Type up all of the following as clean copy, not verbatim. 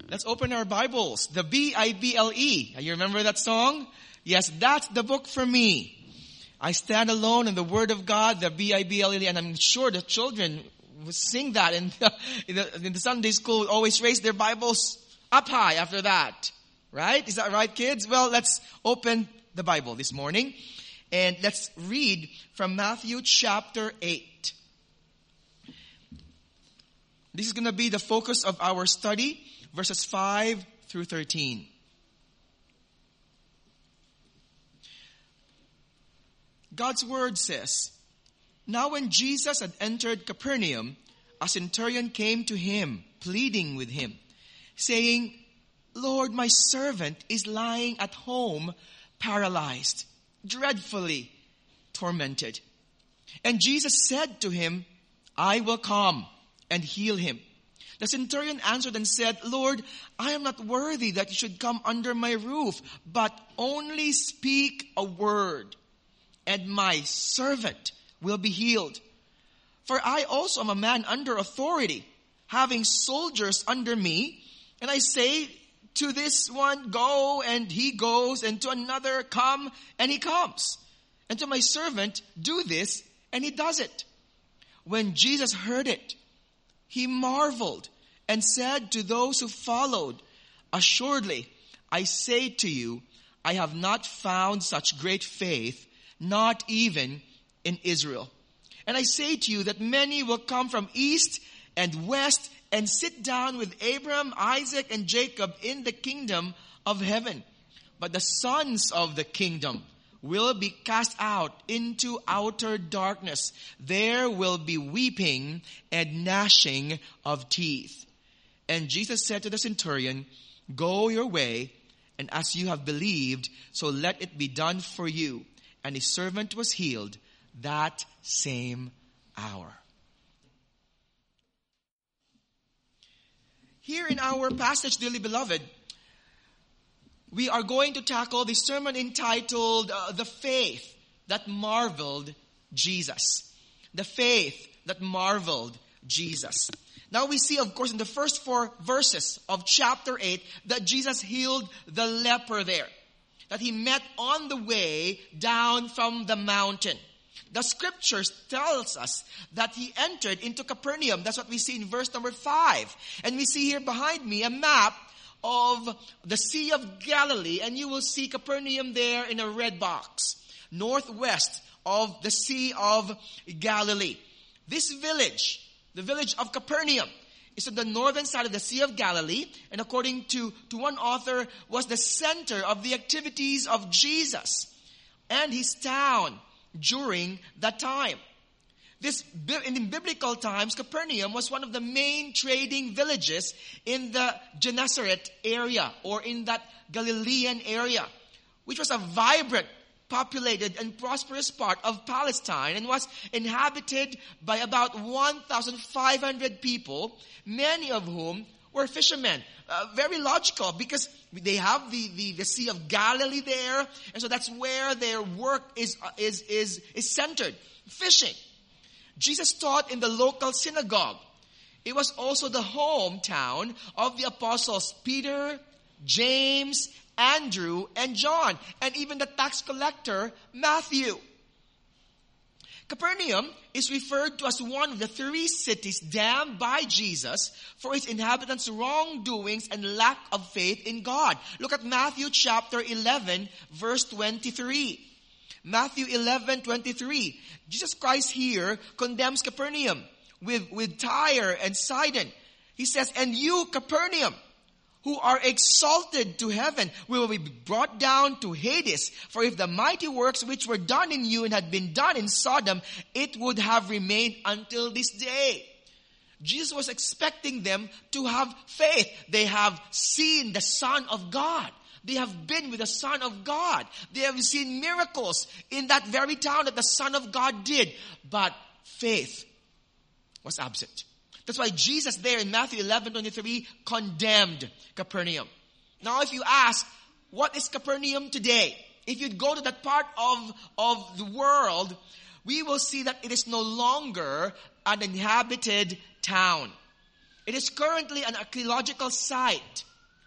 Let's open our Bibles. The Bible. You remember that song? Yes, that's the book for me. I stand alone in the Word of God, the Bible, and I'm sure the children will sing that in the Sunday school, always raise their Bibles up high after that. Right? Is that right, kids? Well, let's open the Bible this morning and let's read from Matthew chapter 8. This is going to be the focus of our study, verses 5 through 13. God's word says, "Now when Jesus had entered Capernaum, a centurion came to him, pleading with him, saying, 'Lord, my servant is lying at home, paralyzed, dreadfully tormented.' And Jesus said to him, 'I will come and heal him.' The centurion answered and said, 'Lord, I am not worthy that you should come under my roof, but only speak a word, and my servant will be healed. For I also am a man under authority, having soldiers under me, and I say to this one, go, and he goes, and to another, come, and he comes. And to my servant, do this, and he does it.' When Jesus heard it, he marveled and said to those who followed, 'Assuredly, I say to you, I have not found such great faith, not even in Israel. And I say to you that many will come from east and west and sit down with Abraham, Isaac, and Jacob in the kingdom of heaven. But the sons of the kingdom will be cast out into outer darkness. There will be weeping and gnashing of teeth.' And Jesus said to the centurion, 'Go your way, and as you have believed, so let it be done for you.' And his servant was healed that same hour." Here in our passage, dearly beloved, we are going to tackle the sermon entitled, "The Faith That Marveled Jesus." The faith that marveled Jesus. Now we see, of course, in the first 4 verses of chapter 8, that Jesus healed the leper there, that he met on the way down from the mountain. The scriptures tells us that he entered into Capernaum. That's what we see in verse number 5. And we see here behind me a map of the Sea of Galilee, and you will see Capernaum there in a red box, northwest of the Sea of Galilee. This village, the village of Capernaum, is on the northern side of the Sea of Galilee, and according to one author, was the center of the activities of Jesus and his town during that time. In biblical times, Capernaum was one of the main trading villages in the Gennesaret area, or in that Galilean area, which was a vibrant, populated, and prosperous part of Palestine, and was inhabited by about 1,500 people, many of whom were fishermen. Very logical, because they have the Sea of Galilee there, and so that's where their work is centered, fishing. Jesus taught in the local synagogue. It was also the hometown of the apostles Peter, James, Andrew, and John, and even the tax collector Matthew. Capernaum is referred to as one of the 3 cities damned by Jesus for its inhabitants' wrongdoings and lack of faith in God. Look at Matthew chapter 11, verse 23. Matthew 11:23. Jesus Christ here condemns Capernaum with Tyre and Sidon. He says, "And you, Capernaum, who are exalted to heaven, will be brought down to Hades. For if the mighty works which were done in you and had been done in Sodom, it would have remained until this day." Jesus was expecting them to have faith. They have seen the Son of God. They have been with the Son of God. They have seen miracles in that very town that the Son of God did. But faith was absent. That's why Jesus there in Matthew 11:23 condemned Capernaum. Now if you ask, what is Capernaum today? If you'd go to that part of the world, we will see that it is no longer an inhabited town. It is currently an archaeological site.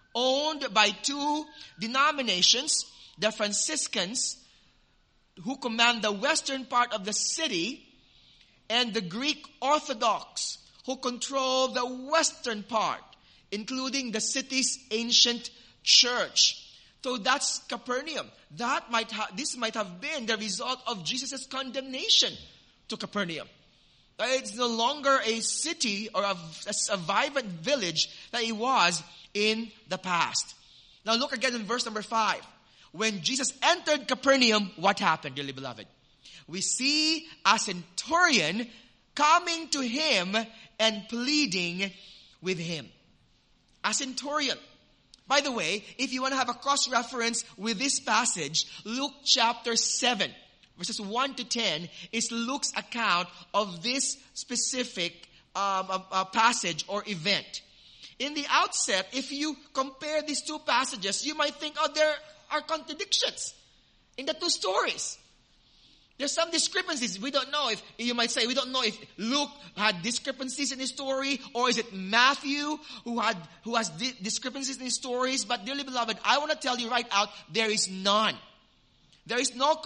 owned by two denominations, the Franciscans, who command the western part of the city, and the Greek Orthodox, who control the western part, including the city's ancient church. So that's Capernaum. This might have been the result of Jesus' condemnation to Capernaum. It's no longer a city or a vibrant village that it was in the past. Now look again in verse number 5. When Jesus entered Capernaum, what happened, dearly beloved? We see a centurion coming to him and pleading with him. A centurion. By the way, if you want to have a cross-reference with this passage, Luke chapter 7, verses 1 to 10, is Luke's account of this specific passage or event. In the outset, if you compare these two passages, you might think, there are contradictions in the two stories. There's some discrepancies. We don't know we don't know if Luke had discrepancies in his story, or is it Matthew who has discrepancies in his stories. But dearly beloved, I want to tell you right out, there is none. There is no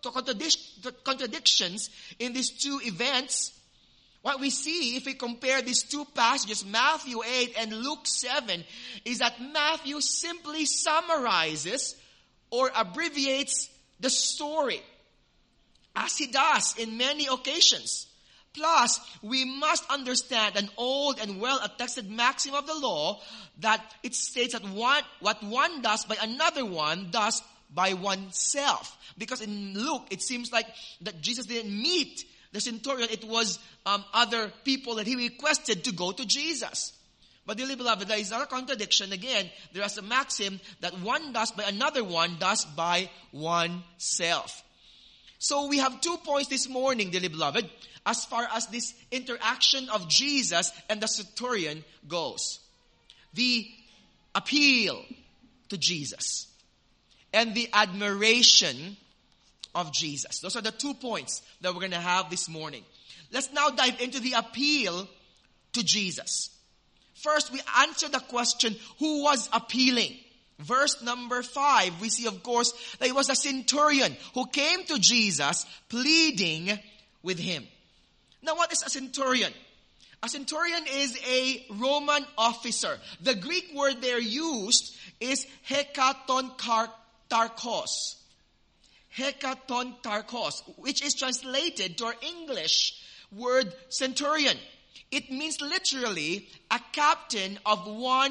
contradictions in these two events. What we see, if we compare these two passages, Matthew 8 and Luke 7, is that Matthew simply summarizes or abbreviates the story, as he does in many occasions. Plus, we must understand an old and well-attested maxim of the law that it states that what one does by another one does by oneself. Because in Luke, it seems like that Jesus didn't meet the centurion. It was other people that he requested to go to Jesus. But dearly beloved, there is not a contradiction. Again, there is a maxim that one does by another one does by oneself. So we have 2 points this morning, dearly beloved, as far as this interaction of Jesus and the centurion goes. The appeal to Jesus and the admiration of Jesus. Those are the 2 points that we're going to have this morning. Let's now dive into the appeal to Jesus. First, we answer the question, who was appealing? Verse number 5, we see, of course, that it was a centurion who came to Jesus pleading with him. Now, what is a centurion? A centurion is a Roman officer. The Greek word there used is hekatontarchos. Hekatontarchos, which is translated to our English word centurion. It means literally a captain of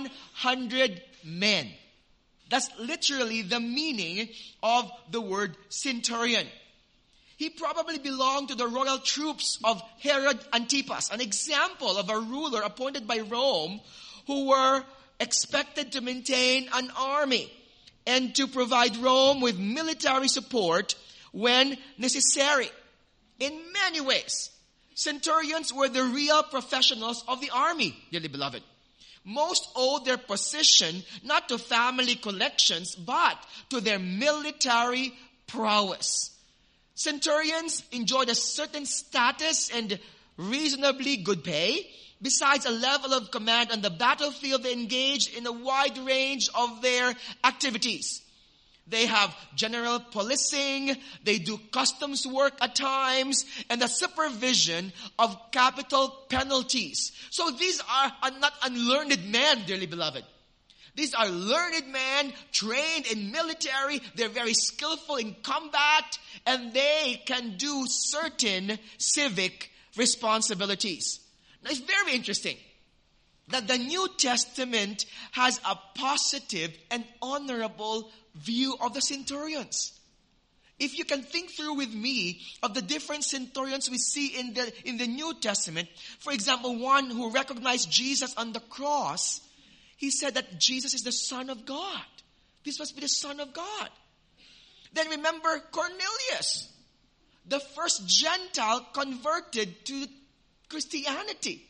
100 men. That's literally the meaning of the word centurion. He probably belonged to the royal troops of Herod Antipas, an example of a ruler appointed by Rome who were expected to maintain an army and to provide Rome with military support when necessary. In many ways, centurions were the real professionals of the army, dearly beloved. Most owed their position not to family collections, but to their military prowess. Centurions enjoyed a certain status and reasonably good pay. Besides a level of command on the battlefield, they engaged in a wide range of their activities. They have general policing, they do customs work at times, and the supervision of capital penalties. So these are not unlearned men, dearly beloved. These are learned men, trained in military, they're very skillful in combat, and they can do certain civic responsibilities. Now it's very interesting that the New Testament has a positive and honorable view of the centurions. If you can think through with me of the different centurions we see in the New Testament, for example, one who recognized Jesus on the cross, he said that Jesus is the Son of God. This must be the Son of God. Then remember Cornelius, the first Gentile converted to Christianity.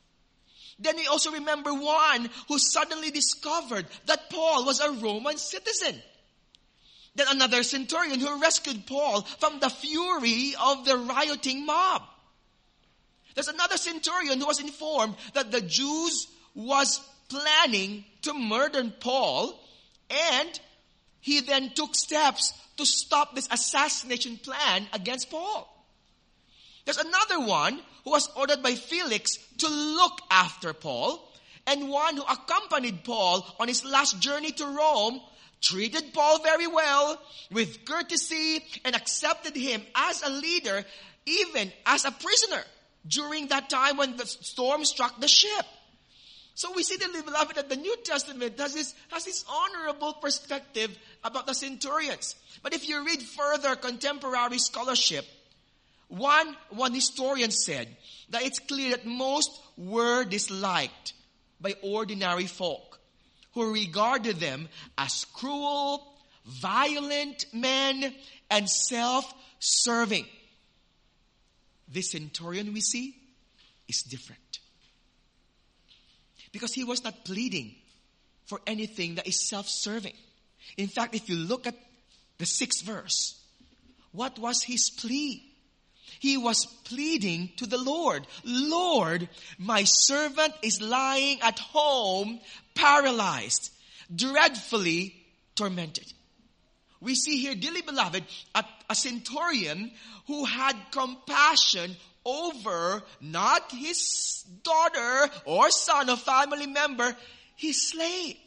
Then we also remember one who suddenly discovered that Paul was a Roman citizen. Then another centurion who rescued Paul from the fury of the rioting mob. There's another centurion who was informed that the Jews was planning to murder Paul, and he then took steps to stop this assassination plan against Paul. There's another one who was ordered by Felix to look after Paul, and one who accompanied Paul on his last journey to Rome, treated Paul very well, with courtesy, and accepted him as a leader, even as a prisoner, during that time when the storm struck the ship. So we see, dearly beloved, that the New Testament has this honorable perspective about the centurions. But if you read further contemporary scholarship, one historian said that it's clear that most were disliked by ordinary folk, who regarded them as cruel, violent men and self-serving. This centurion we see is different, because he was not pleading for anything that is self-serving. In fact, if you look at the 6th verse, what was his plea? He was pleading to the Lord, "Lord, my servant is lying at home, paralyzed, dreadfully tormented." We see here, dearly beloved, a centurion who had compassion over not his daughter or son or family member, his slave.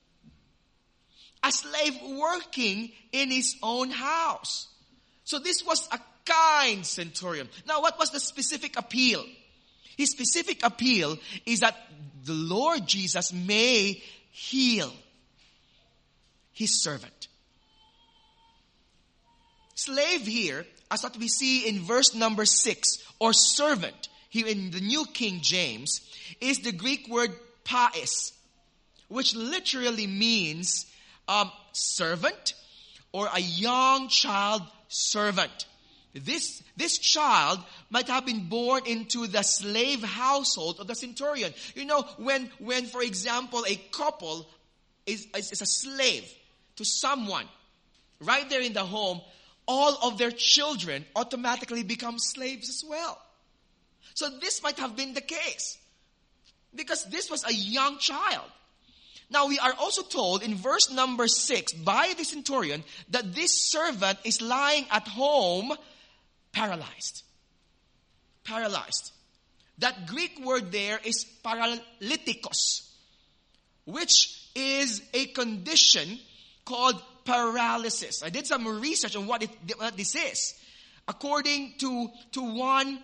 A slave working in his own house. So this was a kind centurion. Now, what was the specific appeal? His specific appeal is that the Lord Jesus may heal his servant. Slave here, as what we see in verse number 6, or servant, here in the New King James, is the Greek word pais, which literally means servant, or a young child servant. This child might have been born into the slave household of the centurion. You know, when for example, a couple is a slave to someone, right there in the home, all of their children automatically become slaves as well. So this might have been the case, because this was a young child. Now we are also told in verse number 6 by the centurion that this servant is lying at home paralyzed. Paralyzed. That Greek word there is paralytikos, which is a condition called paralysis. I did some research on what this is. According to one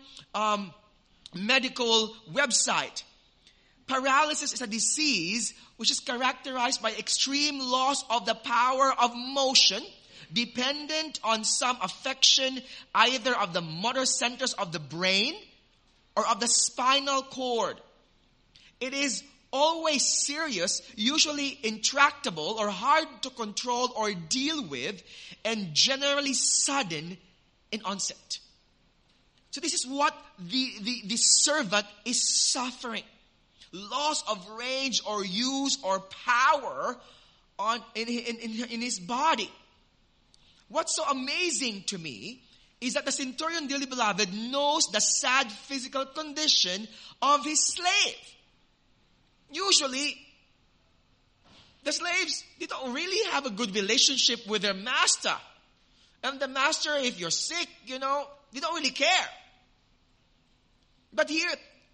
medical website, paralysis is a disease which is characterized by extreme loss of the power of motion, dependent on some affection either of the motor centers of the brain or of the spinal cord. It is always serious, usually intractable or hard to control or deal with, and generally sudden in onset. So this is what the servant is suffering. Loss of range or use or power in his body. What's so amazing to me is that the centurion, dearly beloved, knows the sad physical condition of his slave. Usually, the slaves, they don't really have a good relationship with their master. And the master, if you're sick, they don't really care. But here,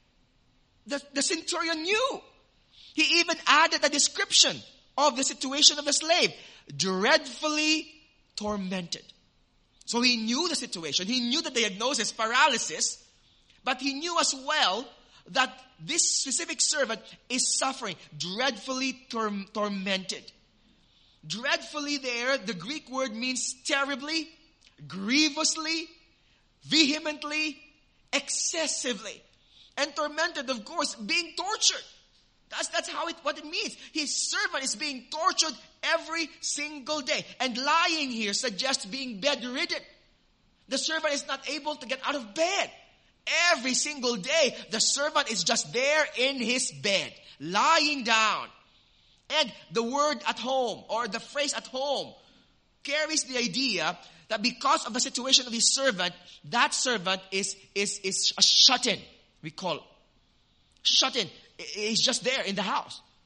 the centurion knew. He even added a description of the situation of the slave. Dreadfully tormented. So he knew the situation. He knew the diagnosis, paralysis. But he knew as well that this specific servant is suffering. Dreadfully tormented. Dreadfully there, the Greek word means terribly, grievously, vehemently, excessively. And tormented, of course, being tortured. That's what it means. His servant is being tortured every single day. And lying here suggests being bedridden. The servant is not able to get out of bed. Every single day, the servant is just there in his bed, lying down. And the word at home, or the phrase at home, carries the idea that because of the situation of his servant, that servant is a shut-in. We call shut-in. He's just there in the house.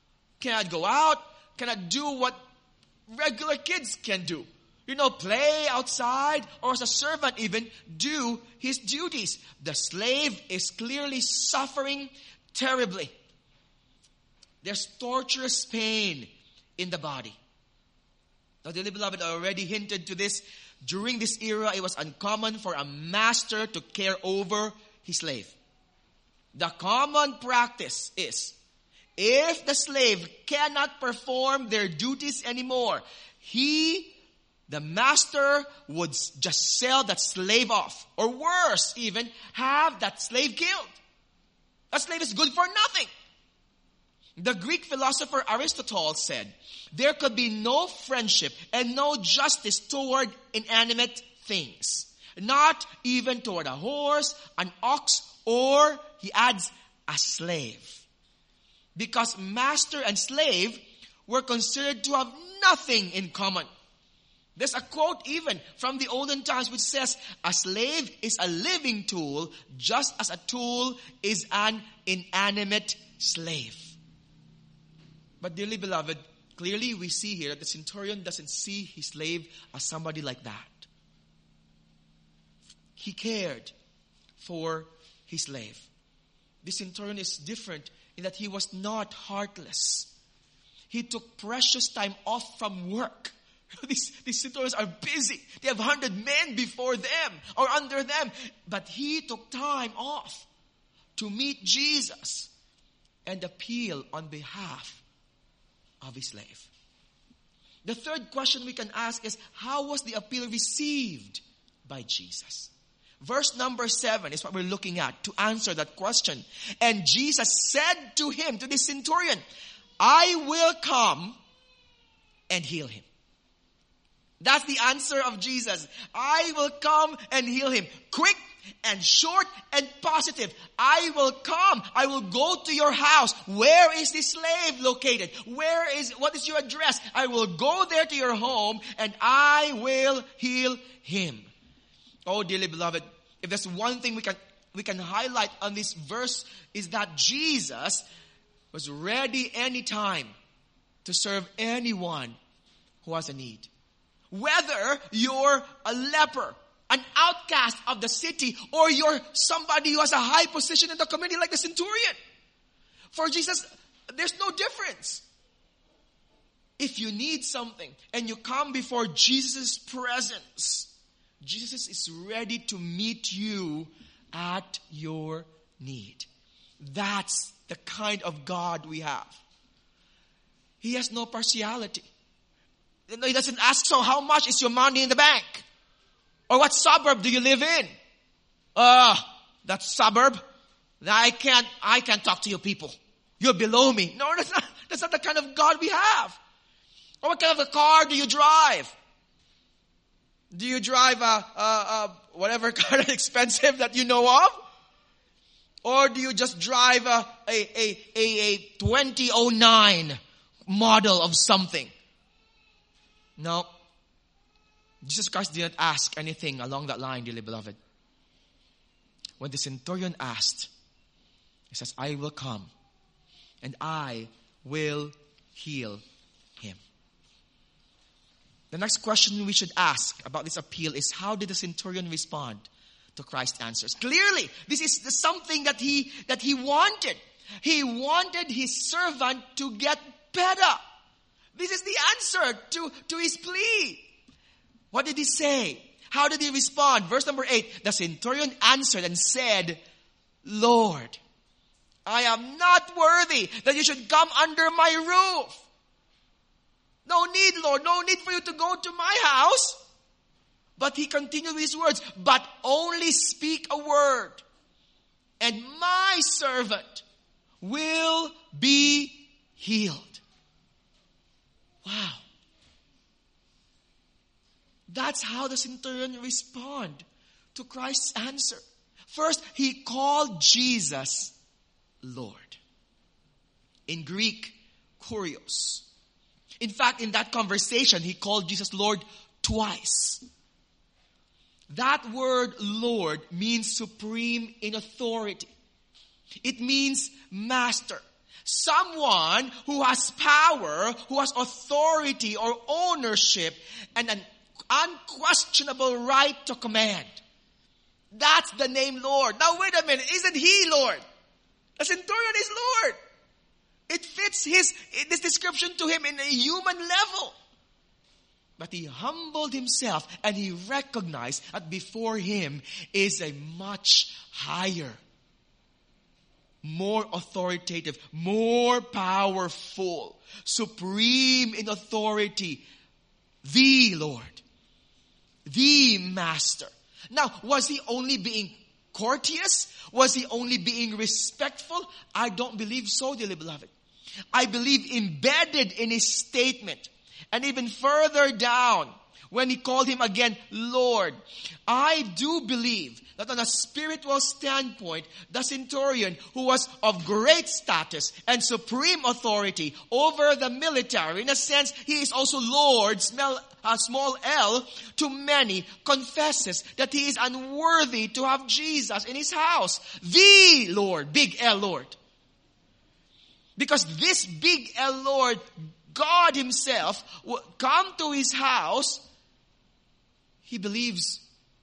cannot go out, cannot do what regular kids can do. Play outside, or as a servant even, do his duties. The slave is clearly suffering terribly. There's torturous pain in the body. Now, dearly beloved, I already hinted to this. During this era, it was uncommon for a master to care over his slave. The common practice is, if the slave cannot perform their duties anymore, the master would just sell that slave off. Or worse even, have that slave killed. That slave is good for nothing. The Greek philosopher Aristotle said, there could be no friendship and no justice toward inanimate things. Not even toward a horse, an ox, or, he adds, a slave. Because master and slave were considered to have nothing in common. There's a quote even from the olden times which says, a slave is a living tool just as a tool is an inanimate slave. But dearly beloved, clearly we see here that the centurion doesn't see his slave as somebody like that. He cared for his slave. The centurion is different in that he was not heartless. He took precious time off from work. These centurions are busy. They have 100 men before them or under them. But he took time off to meet Jesus and appeal on behalf of his slave. The third question we can ask is, how was the appeal received by Jesus? Verse number 7 is what we're looking at to answer that question. And Jesus said to him, to the centurion, I will come and heal him. That's the answer of Jesus. I will come and heal him. Quick and short and positive. I will come. I will go to your house. Where is the slave located? What is your address? I will go there to your home and I will heal him. Oh, dearly beloved, if there's one thing we can highlight on this verse is that Jesus was ready anytime to serve anyone who has a need. Whether you're a leper, an outcast of the city, or you're somebody who has a high position in the community like the centurion. For Jesus, there's no difference. If you need something and you come before Jesus' presence, Jesus is ready to meet you at your need. That's the kind of God we have. He has no partiality. He doesn't ask, so how much is your money in the bank? Or what suburb do you live in? That suburb? I can't talk to you people. You're below me. No, that's not the kind of God we have. Or what kind of a car do you drive? Do you drive whatever car that's expensive that you know of? Or do you just drive a 2009 model of something? No. Jesus Christ didn't ask anything along that line, dearly beloved. When the centurion asked, he says, I will come and I will heal him. The next question we should ask about this appeal is, how did the centurion respond to Christ's answers? Clearly, this is something that he wanted. He wanted his servant to get better. This is the answer to his plea. What did he say? How did he respond? Verse number 8, the centurion answered and said, Lord, I am not worthy that you should come under my roof. No need, Lord, no need for you to go to my house. But he continued with his words, but only speak a word, and my servant will be healed. Wow. That's how the centurion responded to Christ's answer. First, he called Jesus Lord. In Greek, kurios. In fact, in that conversation, he called Jesus Lord twice. That word Lord means supreme in authority. It means master. Someone who has power, who has authority or ownership, and an unquestionable right to command. That's the name Lord. Now wait a minute, isn't He Lord? The centurion is Lord. It fits this description to him in a human level. But he humbled himself and he recognized that before him is a much higher, more authoritative, more powerful, supreme in authority, the Lord, the Master. Now, was he only being courteous? Was he only being respectful? I don't believe so, dearly beloved. I believe embedded in his statement, and even further down, when he called him again Lord, I do believe that on a spiritual standpoint, the centurion, who was of great status and supreme authority over the military, in a sense, he is also Lord, small L, to many, confesses that he is unworthy to have Jesus in his house. The Lord, big L Lord. Because this big L Lord, God himself, will come to his house. He believes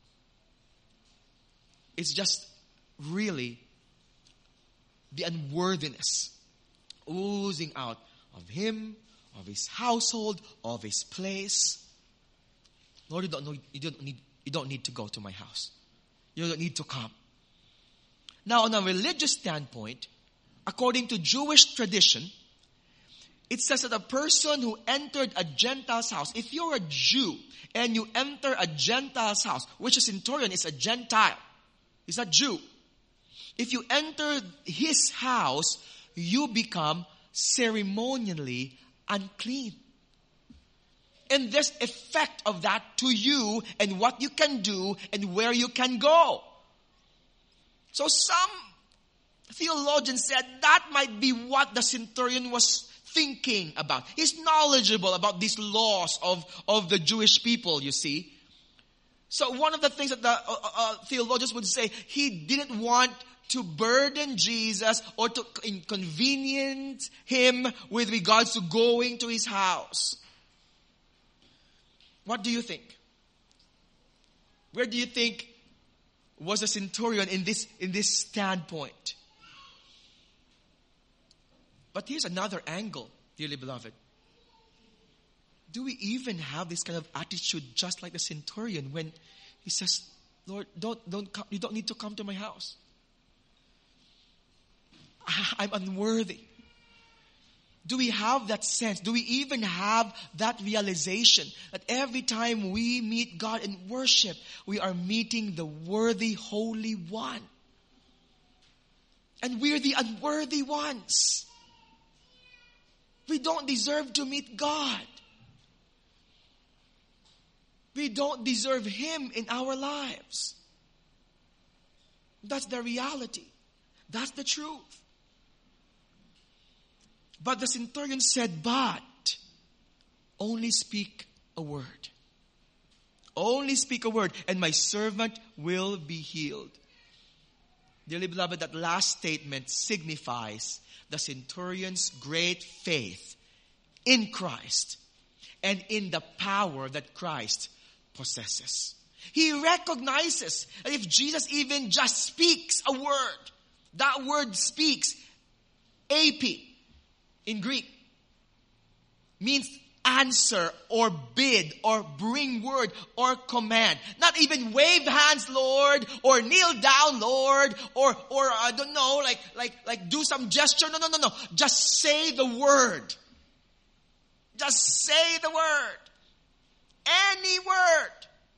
it's just really the unworthiness oozing out of him, of his household, of his place. Lord, you don't need to go to my house. You don't need to come. Now, on a religious standpoint, according to Jewish tradition, it says that a person who entered a Gentile's house, if you're a Jew and you enter a Gentile's house, which a centurion is a Gentile, he's a Jew. If you enter his house, you become ceremonially unclean. And there's effect of that to you and what you can do and where you can go. So some theologians said that might be what the centurion was thinking about. He's knowledgeable about these laws of the Jewish people, you see. So one of the things that the theologians would say, he didn't want to burden Jesus or to inconvenience him with regards to going to his house. What do you think? Where do you think was the centurion in this standpoint? But here's another angle, dearly beloved. Do we even have this kind of attitude just like the centurion when he says, Lord, don't come, you don't need to come to my house. I'm unworthy. Do we have that sense? Do we even have that realization that every time we meet God in worship, we are meeting the worthy, holy one? And we're the unworthy ones. We don't deserve to meet God. We don't deserve Him in our lives. That's the reality. That's the truth. But the centurion said, but only speak a word. Only speak a word, and my servant will be healed. Dearly beloved, that last statement signifies the centurion's great faith in Christ and in the power that Christ possesses. He recognizes that if Jesus even just speaks a word, that word speaks, AP, in Greek, means answer or bid or bring word or command. Not even wave hands, Lord, or kneel down, Lord, or I don't know, like do some gesture. No. Just say the word. Just say the word. Any word.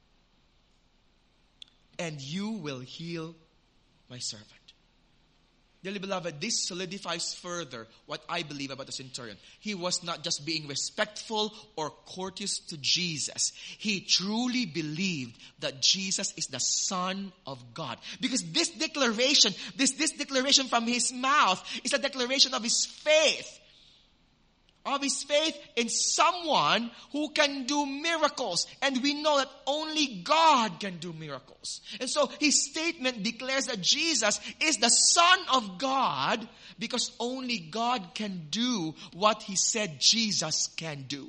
And you will heal my servant. Dearly beloved, this solidifies further what I believe about the centurion. He was not just being respectful or courteous to Jesus. He truly believed that Jesus is the Son of God. Because this declaration, this declaration from his mouth is a declaration of his faith. of his faith in someone who can do miracles. And we know that only God can do miracles. And so his statement declares that Jesus is the Son of God because only God can do what he said Jesus can do.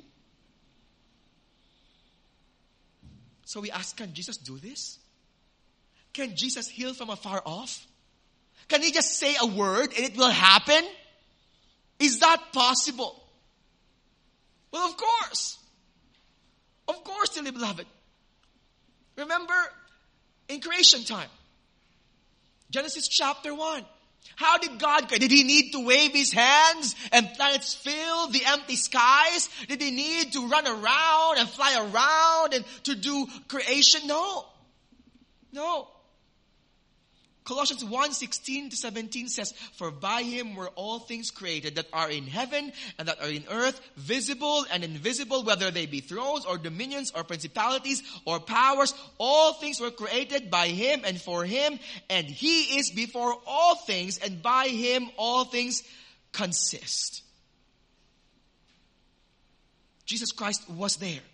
So we ask, can Jesus do this? Can Jesus heal from afar off? Can he just say a word and it will happen? Is that possible? Well, of course. Of course, dearly beloved. Remember, in creation time, Genesis chapter 1. How did God create? Did he need to wave his hands and planets fill the empty skies? Did he need to run around and fly around and to do creation? No. No. Colossians 1:16-17 says, "For by him were all things created that are in heaven and that are in earth, visible and invisible, whether they be thrones or dominions or principalities or powers. All things were created by him and for him, and he is before all things, and by him all things consist." Jesus Christ was there.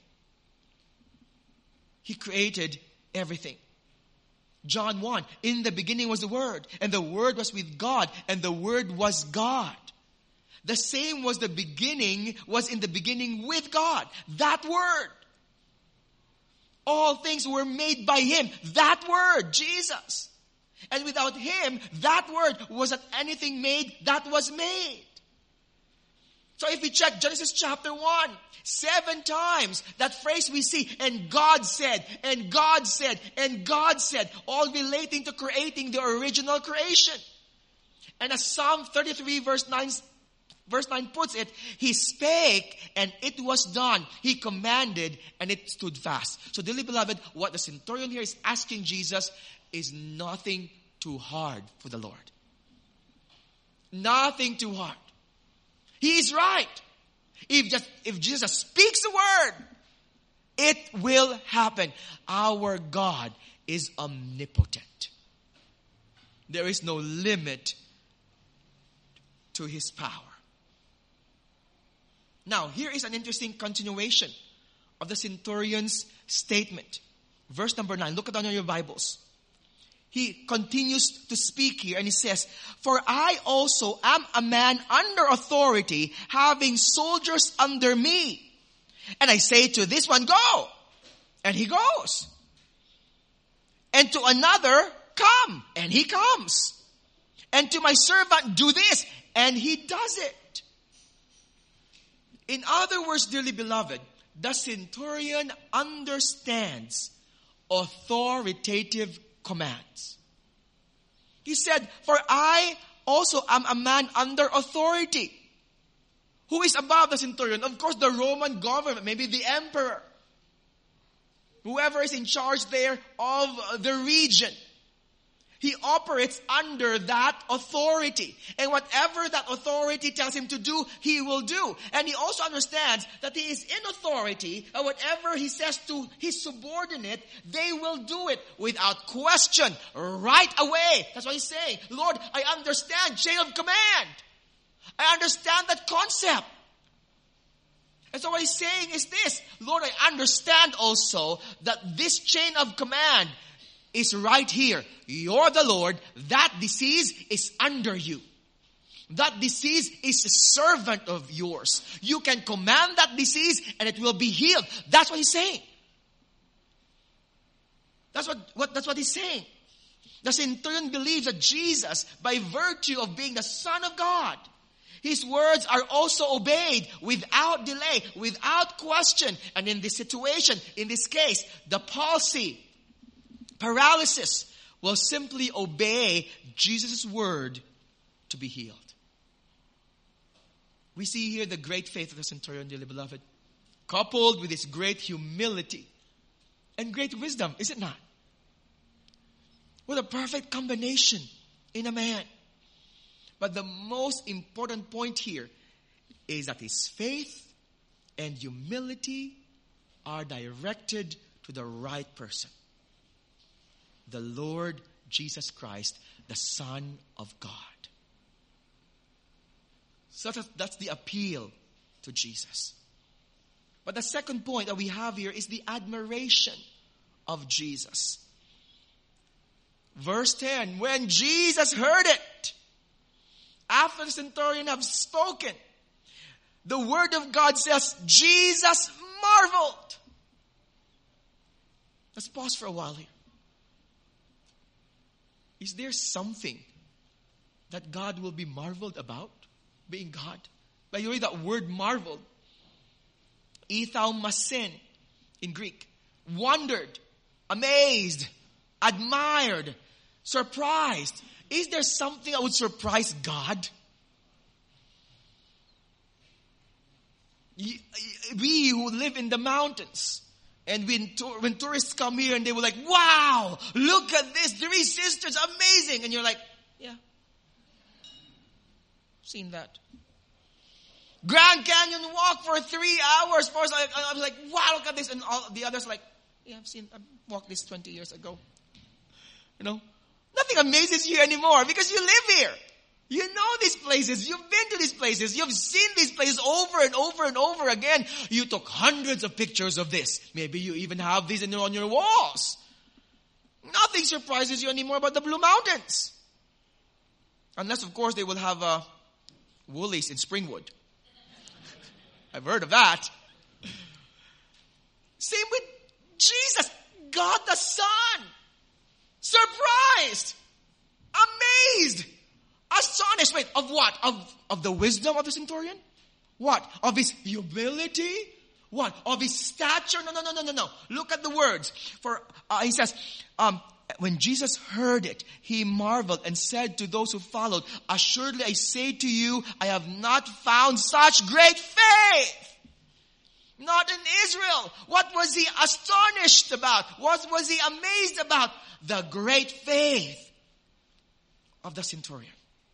He created everything. John 1, in the beginning was the Word, and the Word was with God, and the Word was God. The same was in the beginning with God. That Word. All things were made by him. That Word, Jesus. And without him, that Word wasn't anything made that was made. So if we check Genesis chapter 1, 7 times that phrase we see, and God said, and God said, and God said, all relating to creating the original creation. And as Psalm 33 verse 9 puts it, he spake and it was done. He commanded and it stood fast. So dearly beloved, what the centurion here is asking Jesus is nothing too hard for the Lord. Nothing too hard. He is right. If Jesus speaks a word, it will happen. Our God is omnipotent. There is no limit to his power. Now, here is an interesting continuation of the centurion's statement. Verse number 9. Look down on your Bibles. He continues to speak here and he says, "For I also am a man under authority, having soldiers under me. And I say to this one, go, and he goes. And to another, come, and he comes. And to my servant, do this, and he does it." In other words, dearly beloved, the centurion understands authoritative commands. He said, "For I also am a man under authority." Who is above the centurion? Of course, the Roman government, maybe the emperor. Whoever is in charge there of the region. He operates under that authority. And whatever that authority tells him to do, he will do. And he also understands that he is in authority, and whatever he says to his subordinate, they will do it without question, right away. That's what he's saying. Lord, I understand chain of command. I understand that concept. And so what he's saying is this: Lord, I understand also that this chain of command is right here. You're the Lord. That disease is under you. That disease is a servant of yours. You can command that disease and it will be healed. That's what he's saying. That's what he's saying. The centurion believes that Jesus, by virtue of being the Son of God, his words are also obeyed without delay, without question. And in this situation, in this case, the palsy, paralysis, will simply obey Jesus' word to be healed. We see here the great faith of the centurion, dearly beloved, coupled with his great humility and great wisdom, is it not? What a perfect combination in a man. But the most important point here is that his faith and humility are directed to the right person. The Lord Jesus Christ, the Son of God. So that's the appeal to Jesus. But the second point that we have here is the admiration of Jesus. Verse 10, when Jesus heard it, after the centurion have spoken, the word of God says, Jesus marveled. Let's pause for a while here. Is there something that God will be marveled about, being God? By the way, that word marveled, ethaumasin in Greek, wondered, amazed, admired, surprised. Is there something that would surprise God? We who live in the mountains, and when tourists come here and they were like, wow, look at this, 3 sisters, amazing. And you're like, yeah, seen that. Grand Canyon walk for 3 hours. First, I was like, wow, look at this. And all the others like, yeah, I've walked this 20 years ago. You know, nothing amazes you anymore because you live here. You know these places. You've been to these places. You've seen these places over and over and over again. You took hundreds of pictures of this. Maybe you even have these on your walls. Nothing surprises you anymore about the Blue Mountains. Unless, of course, they will have Woolies in Springwood. I've heard of that. Same with Jesus, God the Son. Surprised. Amazed. Astonished. Wait, of what? Of the wisdom of the centurion? What? Of his humility? What? Of his stature? No. Look at the words. For he says, when Jesus heard it, he marveled and said to those who followed, assuredly I say to you, I have not found such great faith. Not in Israel. What was he astonished about? What was he amazed about? The great faith of the centurion.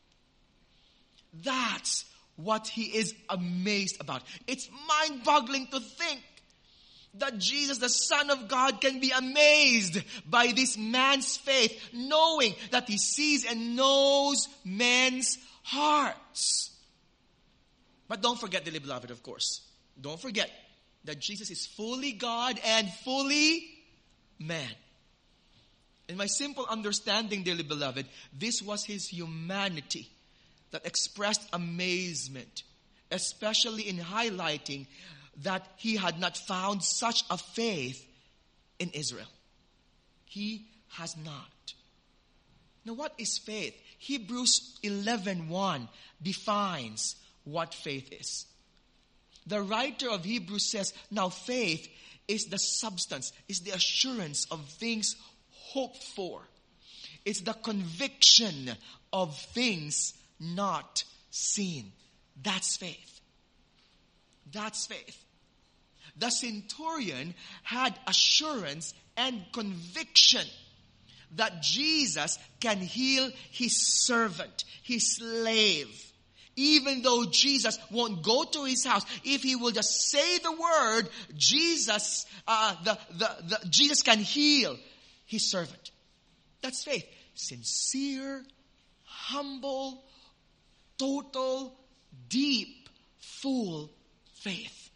That's what he is amazed about. It's mind-boggling to think that Jesus, the Son of God, can be amazed by this man's faith, knowing that he sees and knows men's hearts. But don't forget, dearly beloved, of course. Don't forget that Jesus is fully God and fully man. In my simple understanding, dearly beloved, this was his humanity that expressed amazement, especially in highlighting that he had not found such a faith in Israel. He has not. Now, what is faith? Hebrews 11:1 defines what faith is. The writer of Hebrews says, now faith is the substance, is the assurance of things hoped for. It's the conviction of things not seen. That's faith. That's faith. The centurion had assurance and conviction that Jesus can heal his servant, his slave. Even though Jesus won't go to his house, if he will just say the word, Jesus can heal his servant. That's faith. Sincere, humble, total, deep, full faith.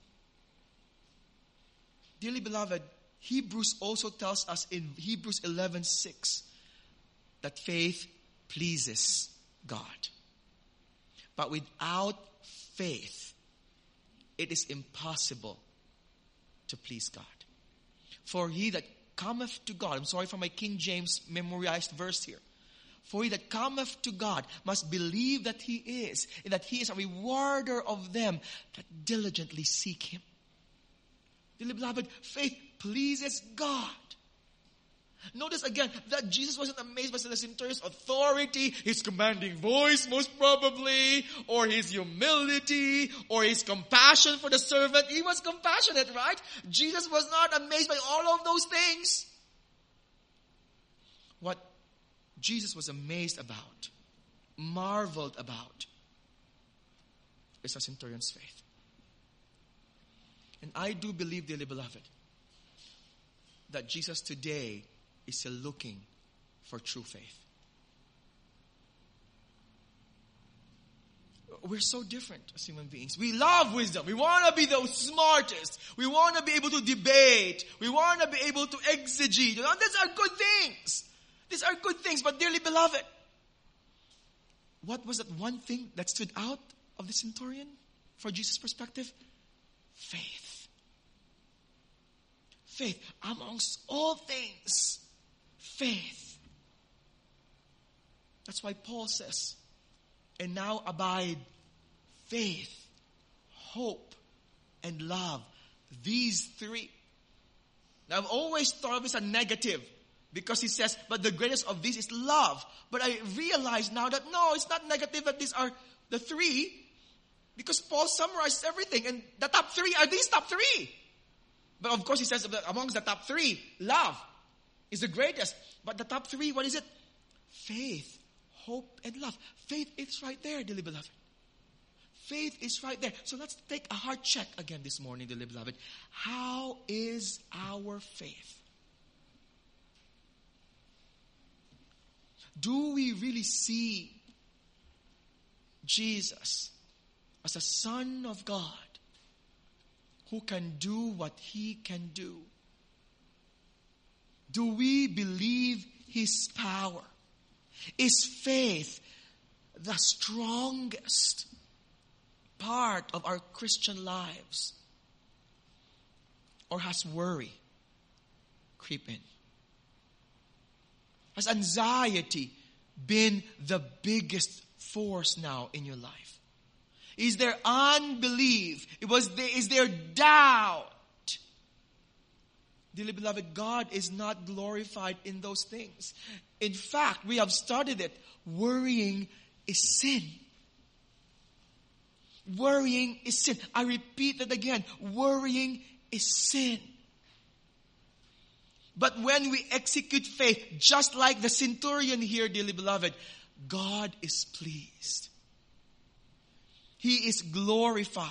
Dearly beloved, Hebrews also tells us in Hebrews 11:6 that faith pleases God. But without faith, it is impossible to please God. For he that cometh to God, I'm sorry for my King James memorized verse here. For he that cometh to God must believe that he is, and that he is a rewarder of them that diligently seek him. Dearly beloved, faith pleases God. Notice again that Jesus wasn't amazed by the centurion's authority, his commanding voice most probably, or his humility, or his compassion for the servant. He was compassionate, right? Jesus was not amazed by all of those things. What Jesus was amazed about, marveled about, is a centurion's faith. And I do believe, dearly beloved, that Jesus today is still looking for true faith. we're so different as human beings. We love wisdom. We want to be the smartest. We want to be able to debate. We want to be able to exegete. These are good things. These are good things. But dearly beloved, what was that one thing that stood out of the centurion for Jesus' perspective? Faith. Faith. Amongst all things, faith. That's why Paul says, and now abide faith, hope, and love. These three. Now I've always thought of this as a negative because he says, but the greatest of these is love. But I realize now that no, it's not negative that these are the three because Paul summarizes everything and the top three are these top three. But of course he says that amongst the top three, love is the greatest. But the top three, what is it? Faith, hope, and love. Faith is right there, dearly beloved. Faith is right there. So let's take a heart check again this morning, dearly beloved. How is our faith? Do we really see Jesus as a Son of God who can do what He can do? Do we believe His power? Is faith the strongest part of our Christian lives? Or has worry creep in? Has anxiety been the biggest force now in your life? Is there unbelief? Is there doubt? Dearly beloved, God is not glorified in those things. In fact, we have studied it. Worrying is sin. Worrying is sin. I repeat it again. Worrying is sin. But when we execute faith, just like the centurion here, dearly beloved, God is pleased. He is glorified.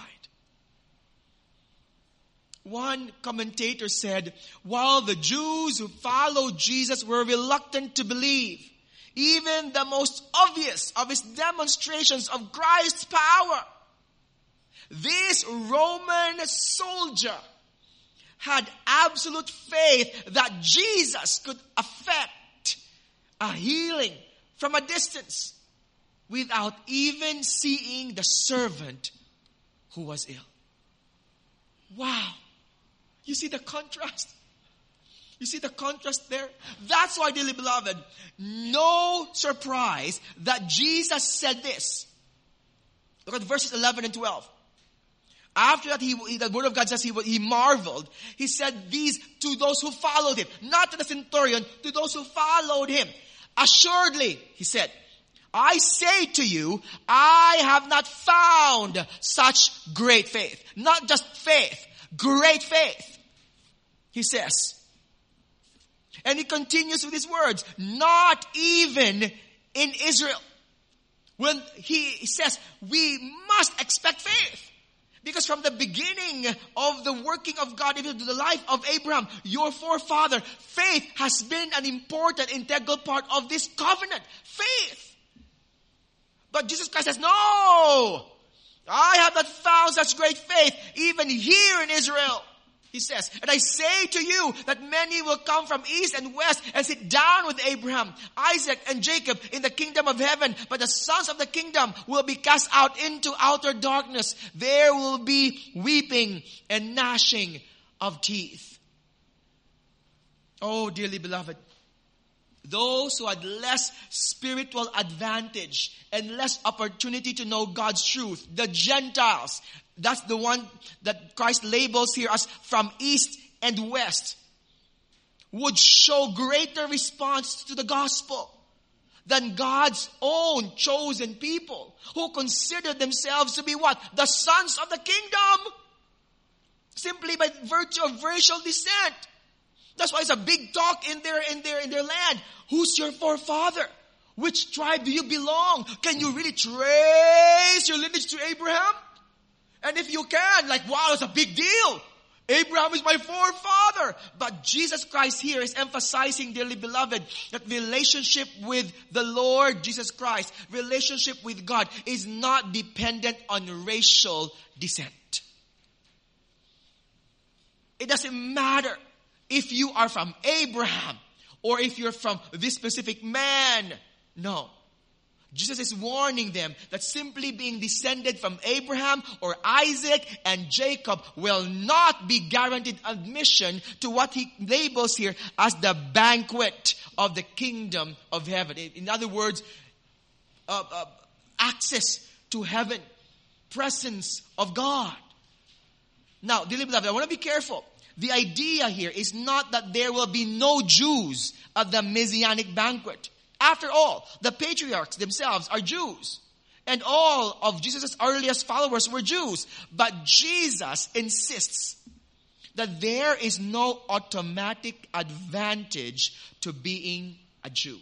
One commentator said, while the Jews who followed Jesus were reluctant to believe, even the most obvious of His demonstrations of Christ's power, this Roman soldier had absolute faith that Jesus could effect a healing from a distance without even seeing the servant who was ill. Wow. You see the contrast? You see the contrast there? That's why, dearly beloved, no surprise that Jesus said this. Look at verses 11 and 12. After that, the word of God says he marveled. He said these to those who followed Him. Not to the centurion, to those who followed Him. Assuredly, He said, I say to you, I have not found such great faith. Not just faith, great faith. He says. And He continues with His words, not even in Israel. When He says, we must expect faith. Because from the beginning of the working of God into the life of Abraham, your forefather, faith has been an important, integral part of this covenant. Faith. But Jesus Christ says, no! I have not found such great faith even here in Israel. He says, and I say to you that many will come from east and west and sit down with Abraham, Isaac, and Jacob in the kingdom of heaven. But the sons of the kingdom will be cast out into outer darkness. There will be weeping and gnashing of teeth. Oh, dearly beloved, those who had less spiritual advantage and less opportunity to know God's truth, the Gentiles, that's the one that Christ labels here as from east and west, would show greater response to the gospel than God's own chosen people who consider themselves to be what? The sons of the kingdom. Simply by virtue of racial descent. That's why it's a big talk in their land. Who's your forefather? Which tribe do you belong? Can you really trace your lineage to Abraham? And if you can, like, wow, it's a big deal. Abraham is my forefather. But Jesus Christ here is emphasizing, dearly beloved, that relationship with the Lord Jesus Christ, relationship with God, is not dependent on racial descent. It doesn't matter if you are from Abraham or if you're from this specific man. No. Jesus is warning them that simply being descended from Abraham or Isaac and Jacob will not be guaranteed admission to what he labels here as the banquet of the kingdom of heaven. In other words, access to heaven, presence of God. Now, dearly beloved, I want to be careful. The idea here is not that there will be no Jews at the Messianic banquet. After all, the patriarchs themselves are Jews. And all of Jesus' earliest followers were Jews. But Jesus insists that there is no automatic advantage to being a Jew.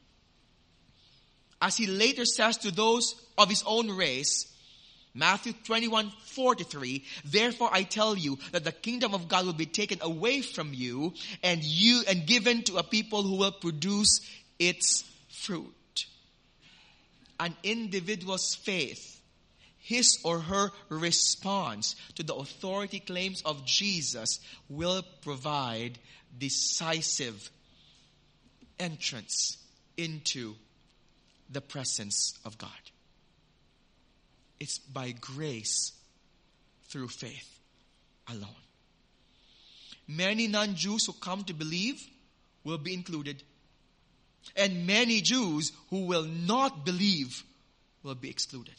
As he later says to those of his own race, Matthew 21:43, therefore I tell you that the kingdom of God will be taken away from you and given to a people who will produce its fruit. An individual's faith, his or her response to the authority claims of Jesus, will provide decisive entrance into the presence of God. It's by grace through faith alone. Many non-Jews who come to believe will be included. And many Jews who will not believe will be excluded.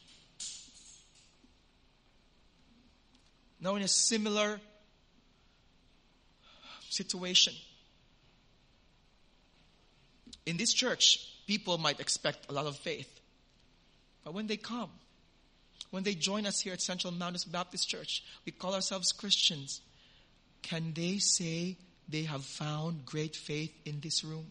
Now, in a similar situation, in this church, people might expect a lot of faith. But when they come, when they join us here at Central Mountains Baptist Church, we call ourselves Christians. Can they say they have found great faith in this room?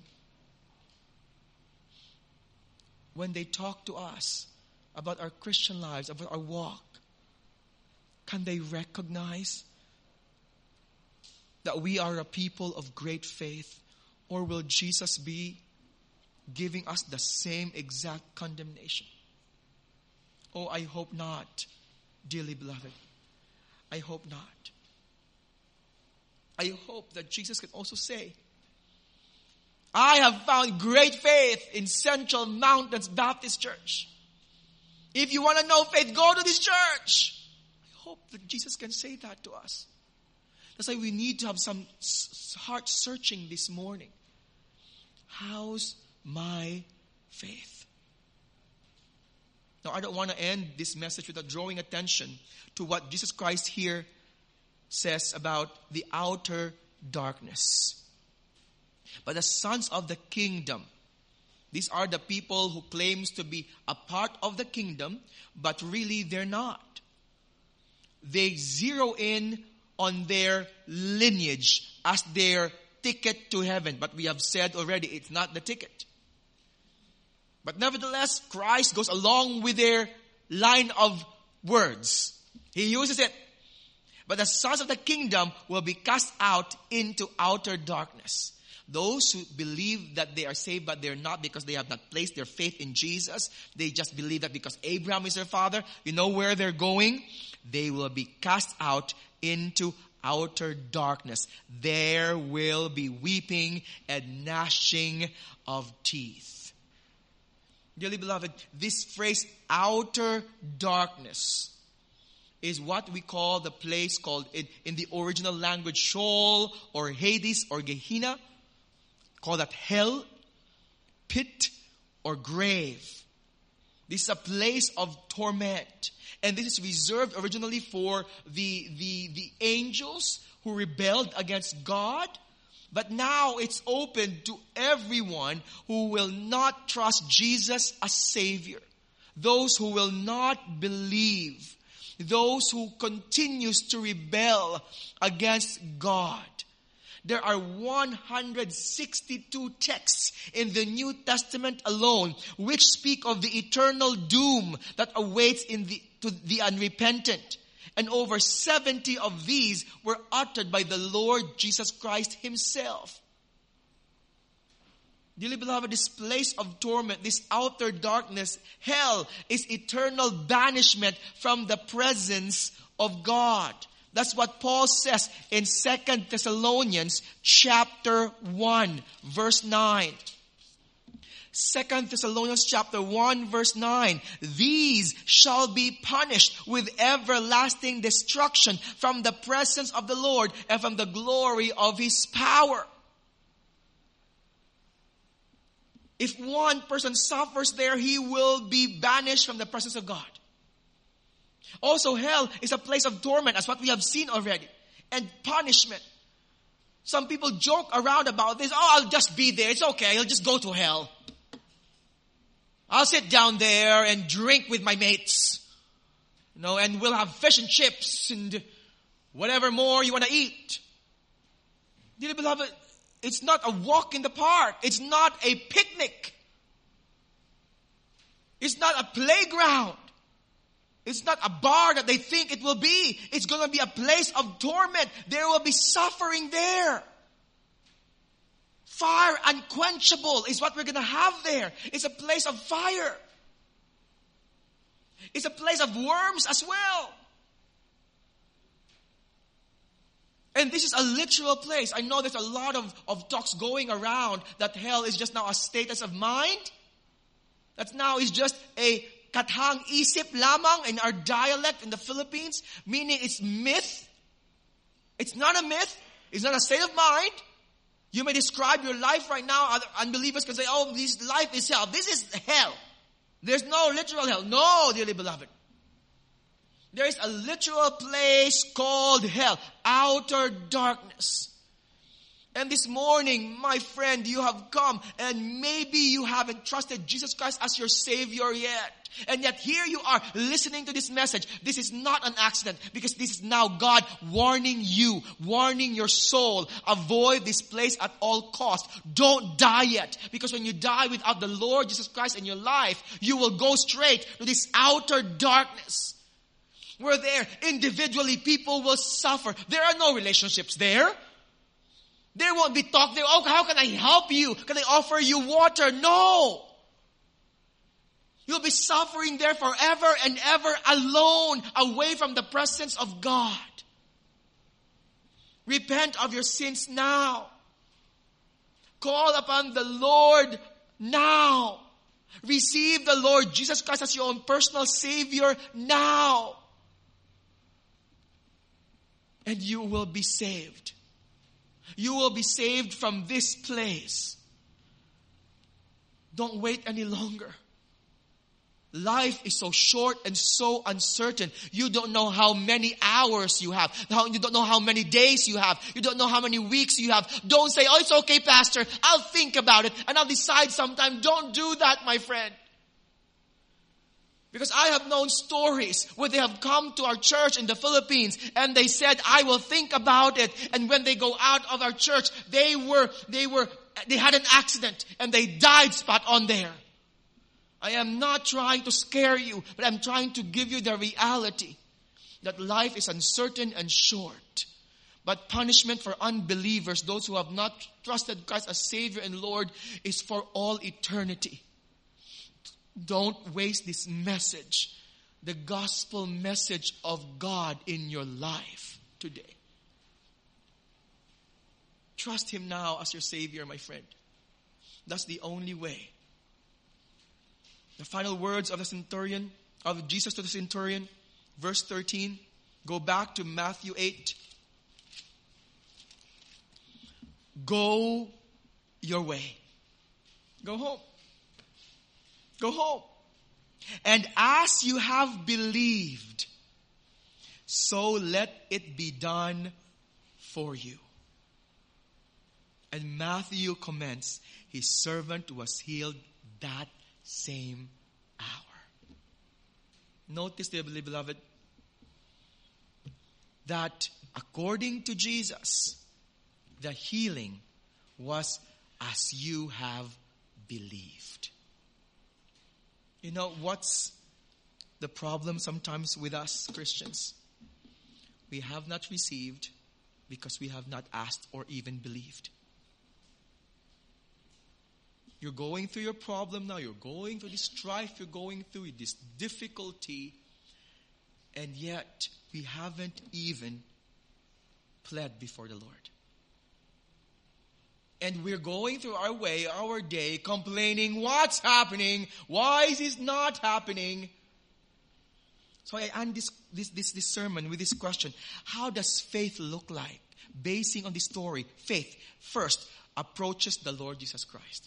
When they talk to us about our Christian lives, about our walk, can they recognize that we are a people of great faith? Or will Jesus be giving us the same exact condemnation? Oh, I hope not, dearly beloved. I hope not. I hope that Jesus can also say, I have found great faith in Central Mountains Baptist Church. If you want to know faith, go to this church. I hope that Jesus can say that to us. That's why we need to have some heart searching this morning. How's my faith? Now, I don't want to end this message without drawing attention to what Jesus Christ here says about the outer darkness. But the sons of the kingdom, these are the people who claims to be a part of the kingdom, but really they're not. They zero in on their lineage as their ticket to heaven. But we have said already, it's not the ticket. But nevertheless, Christ goes along with their line of words. He uses it. But the sons of the kingdom will be cast out into outer darkness. Those who believe that they are saved, but they're not because they have not placed their faith in Jesus. They just believe that because Abraham is their father, you know where they're going? They will be cast out into outer darkness. There will be weeping and gnashing of teeth. Dearly beloved, this phrase, outer darkness, is what we call the place called, in the original language, Sheol or Hades or Gehenna. Call that hell, pit, or grave. This is a place of torment. And this is reserved originally for the angels who rebelled against God. But now it's open to everyone who will not trust Jesus as Savior. Those who will not believe. Those who continues to rebel against God. There are 162 texts in the New Testament alone which speak of the eternal doom that awaits to the unrepentant. And over 70 of these were uttered by the Lord Jesus Christ himself. Dearly beloved, this place of torment, this outer darkness, hell, is eternal banishment from the presence of God. That's what Paul says in 2 Thessalonians chapter 1, verse 9. 2 Thessalonians chapter 1, verse 9. These shall be punished with everlasting destruction from the presence of the Lord and from the glory of his power. If one person suffers there, he will be banished from the presence of God. Also, hell is a place of torment, as what we have seen already, and punishment. Some people joke around about this. Oh, I'll just be there. It's okay. I'll just go to hell. I'll sit down there and drink with my mates. And we'll have fish and chips and whatever more you want to eat. Dearly beloved, it's not a walk in the park. It's not a picnic. It's not a playground. It's not a bar that they think it will be. It's going to be a place of torment. There will be suffering there. Fire unquenchable is what we're going to have there. It's a place of fire. It's a place of worms as well. And this is a literal place. I know there's a lot of talks going around that hell is just now a status of mind. That now is just a kathang isip lamang in our dialect in the Philippines. Meaning it's myth. It's not a myth. It's not a state of mind. You may describe your life right now. Other unbelievers can say, oh, this life is hell. This is hell. There's no literal hell. No, dearly beloved. There is a literal place called hell. Outer darkness. And this morning, my friend, you have come and maybe you haven't trusted Jesus Christ as your Savior yet. And yet here you are listening to this message. This is not an accident because this is now God warning you, warning your soul. Avoid this place at all costs. Don't die yet. Because when you die without the Lord Jesus Christ in your life, you will go straight to this outer darkness. Where there, individually, people will suffer. There are no relationships there. There won't be talk there. Oh, how can I help you? Can I offer you water? No. You'll be suffering there forever and ever alone, away from the presence of God. Repent of your sins now. Call upon the Lord now. Receive the Lord Jesus Christ as your own personal Savior now. And you will be saved. You will be saved from this place. Don't wait any longer. Life is so short and so uncertain. You don't know how many hours you have. You don't know how many days you have. You don't know how many weeks you have. Don't say, oh, it's okay, Pastor. I'll think about it and I'll decide sometime. Don't do that, my friend. Because I have known stories where they have come to our church in the Philippines and they said, I will think about it. And when they go out of our church, they had an accident and they died spot on there. I am not trying to scare you, but I'm trying to give you the reality that life is uncertain and short. But punishment for unbelievers, those who have not trusted Christ as Savior and Lord, is for all eternity. Don't waste this message, the gospel message of God in your life today. Trust Him now as your Savior, my friend. That's the only way. The final words of the centurion, of Jesus to the centurion, verse 13. Go back to Matthew 8. Go your way. Go home. Go home. And as you have believed, so let it be done for you. And Matthew comments, his servant was healed that same hour. Notice, dear beloved, that according to Jesus, the healing was as you have believed. You know, what's the problem sometimes with us Christians? We have not received because we have not asked or even believed. You're going through your problem now. You're going through this strife. You're going through this difficulty. And yet, we haven't even pled before the Lord. And we're going through our way, our day, complaining, what's happening? Why is this not happening? So I end this sermon with this question. How does faith look like? Basing on this story, faith, first, approaches the Lord Jesus Christ.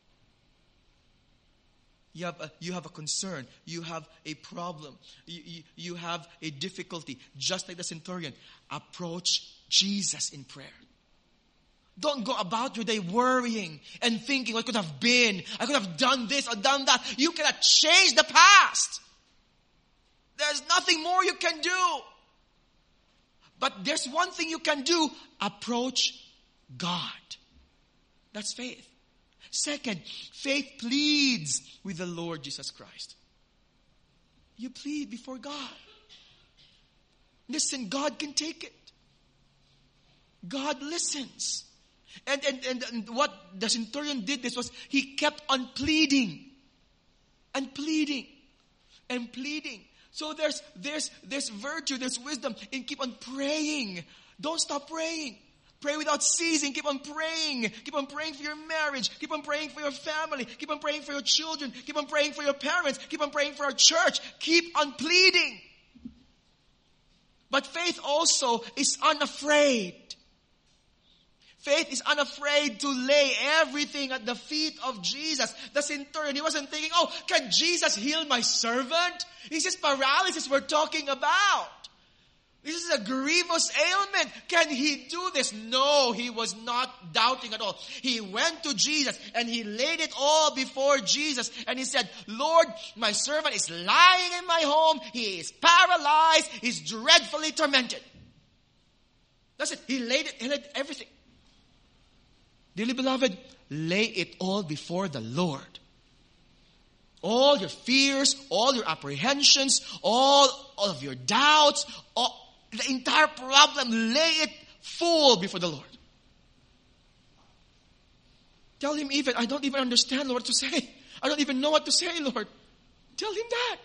You have a concern. You have a problem. You have a difficulty. Just like the centurion, approach Jesus in prayer. Don't go about your day worrying and thinking what could have been. I could have done this or done that. You cannot change the past. There's nothing more you can do. But there's one thing you can do. Approach God. That's faith. Second, faith pleads with the Lord Jesus Christ. You plead before God. Listen, God can take it. God listens. And what the centurion did this was he kept on pleading. And pleading. And pleading. So there's virtue, there's wisdom in keep on praying. Don't stop praying. Pray without ceasing. Keep on praying. Keep on praying for your marriage. Keep on praying for your family. Keep on praying for your children. Keep on praying for your parents. Keep on praying for our church. Keep on pleading. But faith also is unafraid. Faith is unafraid to lay everything at the feet of Jesus. The centurion, he wasn't thinking, oh, can Jesus heal my servant? It's just paralysis we're talking about. This is a grievous ailment. Can he do this? No, he was not doubting at all. He went to Jesus and he laid it all before Jesus. And he said, Lord, my servant is lying in my home. He is paralyzed. He's dreadfully tormented. That's it. He laid everything. Dearly beloved, lay it all before the Lord. All your fears, all your apprehensions, all of your doubts, the entire problem, lay it full before the Lord. Tell him even, I don't even understand, Lord, what to say. I don't even know what to say, Lord. Tell him that.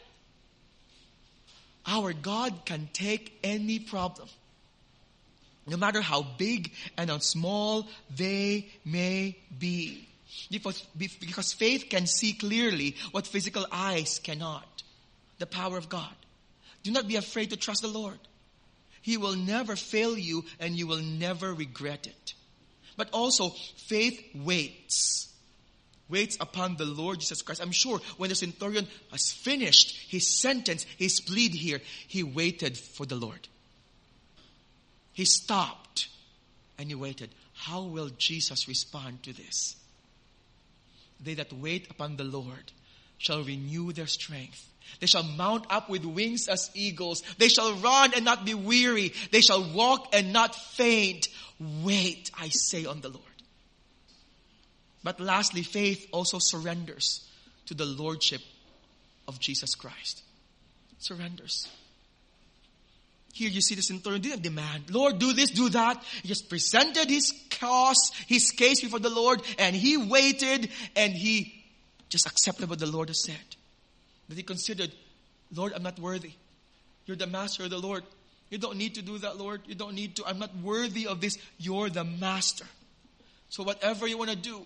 Our God can take any problem, no matter how big and how small they may be. Because faith can see clearly what physical eyes cannot. The power of God. Do not be afraid to trust the Lord. He will never fail you and you will never regret it. But also, faith waits. Waits upon the Lord Jesus Christ. I'm sure when the centurion has finished his sentence, his plea here, he waited for the Lord. He stopped and he waited. How will Jesus respond to this? They that wait upon the Lord shall renew their strength. They shall mount up with wings as eagles. They shall run and not be weary. They shall walk and not faint. Wait, I say, on the Lord. But lastly, faith also surrenders to the lordship of Jesus Christ. Surrenders. Here you see the centurion didn't demand, Lord, do this, do that. He just presented his case before the Lord, and he waited, and he just accepted what the Lord has said. That he considered, Lord, I'm not worthy. You're the master, the Lord. You don't need to do that, Lord. You don't need to. I'm not worthy of this. You're the master. So whatever you want to do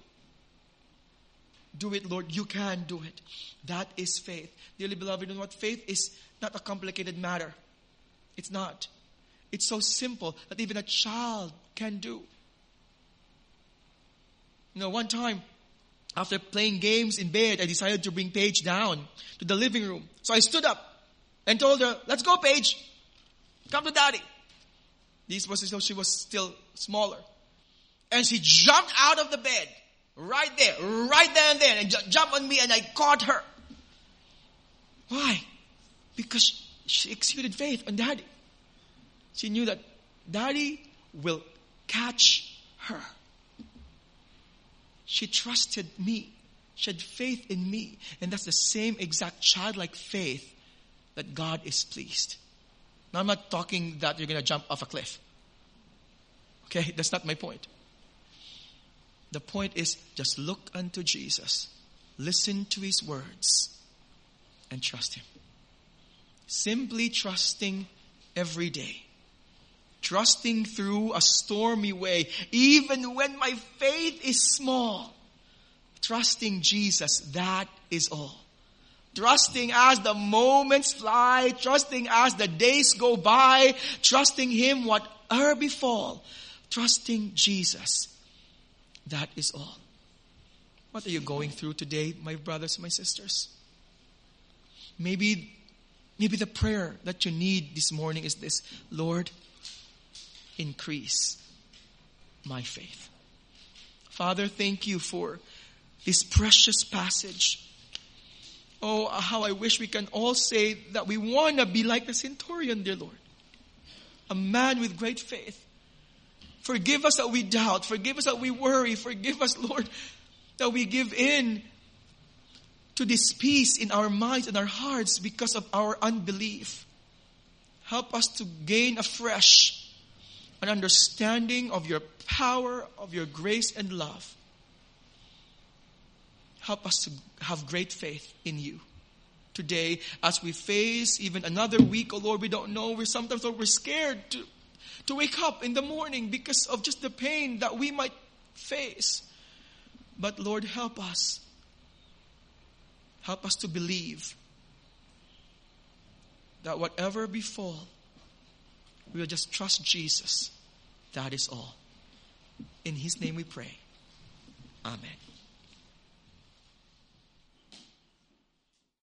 it, Lord. You can do it. That is faith. Dearly beloved, you know what? Faith is not a complicated matter. It's not. It's so simple that even a child can do. You know, one time, after playing games in bed, I decided to bring Paige down to the living room. So I stood up and told her, let's go, Paige. Come to Daddy. This was so she was still smaller. And she jumped out of the bed. Right there and then. And jumped on me and I caught her. Why? Because she exuded faith on Daddy. She knew that Daddy will catch her. She trusted me. She had faith in me. And that's the same exact childlike faith that God is pleased. Now, I'm not talking that you're going to jump off a cliff. Okay, that's not my point. The point is just look unto Jesus, listen to His words, and trust Him. Simply trusting every day. Trusting through a stormy way, even when my faith is small. Trusting Jesus, that is all. Trusting as the moments fly, trusting as the days go by, trusting Him whatever befall. Trusting Jesus, that is all. What are you going through today, my brothers, my sisters? Maybe the prayer that you need this morning is this: Lord, increase my faith. Father, thank you for this precious passage. Oh, how I wish we can all say that we want to be like the centurion, dear Lord. A man with great faith. Forgive us that we doubt. Forgive us that we worry. Forgive us, Lord, that we give in to this peace in our minds and our hearts because of our unbelief. Help us to gain afresh an understanding of your power, of your grace and love. Help us to have great faith in you. Today, as we face even another week, oh Lord, we don't know. Sometimes we're scared to wake up in the morning because of just the pain that we might face. But Lord, help us. Help us to believe that whatever befall, we will just trust Jesus. That is all. In His name we pray. Amen.